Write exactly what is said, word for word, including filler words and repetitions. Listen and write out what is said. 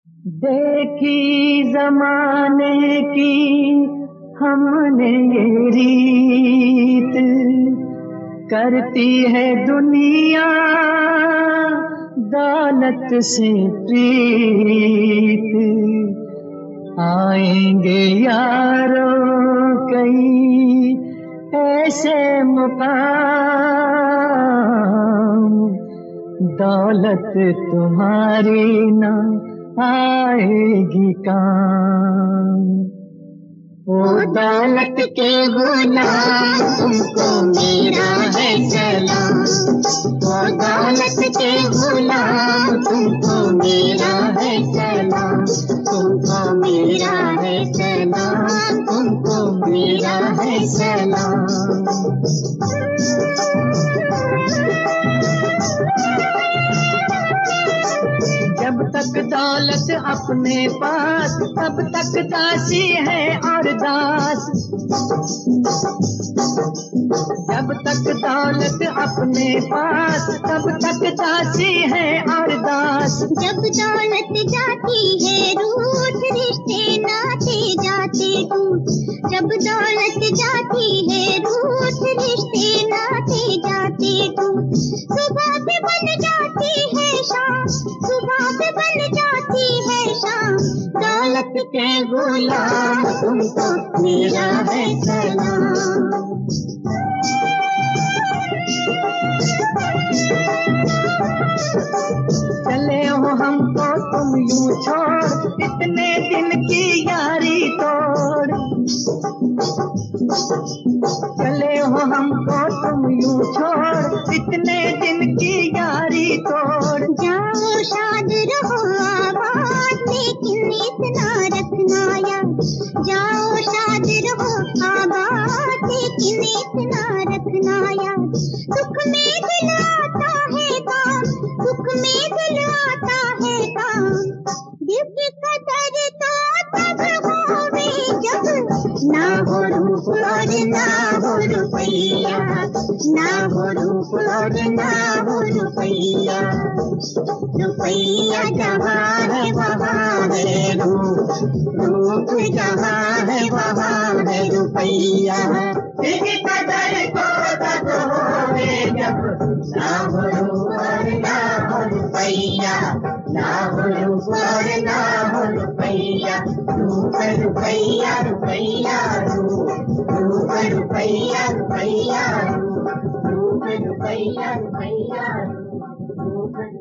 देखी ज़माने की हमने ये रीत, करती है दुनिया दौलत से प्रीत। आएंगे यारों कई ऐसे मुकाम, दौलत तुम्हारी ना आएगी काम। ओ दौलत के गुलाम तुमको मेरा है सलाम। ओ दौलत के गुलाम तुमको मेरा है सलाम। तुमको मेरा है सलाम। तुमको मेरा है सलाम। जब तक दौलत अपने पास तब तक दासी है और दास। जब तक दौलत अपने पास तब तक दासी है और दास। जब दौलत जाती है रूठ रिश्ते नाते जाते टूट। जब दौलत जाती है रूठ रिश्ते नाते जाते टूट। सुबह पे बन जाती है शाम, सुबह पे बन जाती है शाम। दौलत के गुलाम तुमको मेरा है सलाम। चले हो हमको तुम यूं छोड़, इतने दिन की यारी तोड़। चले हो हमको तुम यूं छोड़, इतने दिन की यारी तोड़। जाओ शाद रहो आबाद लेकिन इतना रखना याद। जाओ शाद रहो आबाद लेकिन इतना रखना याद। सुख में दिल आता है काम, सुख में दिल आता है काम। दिल की कदर तो तब होवे जब ना हो रूप और ना हो रुपैया। ना हो रूप और ना हो रुपैया। रुपैया जहाँ है वहाँ है रूप, रूप जहाँ है वहाँ है रुपैया। दिल की कदर तो तब होवे जब ना हो रूप और ना हो रुपैया। ना हो रूप और ना हो रुपैया। रूप रुपैया रुपैया रूप, रूप रुपैया रुपैया रूप, रूप रुपैया रुपैया रूप, रूप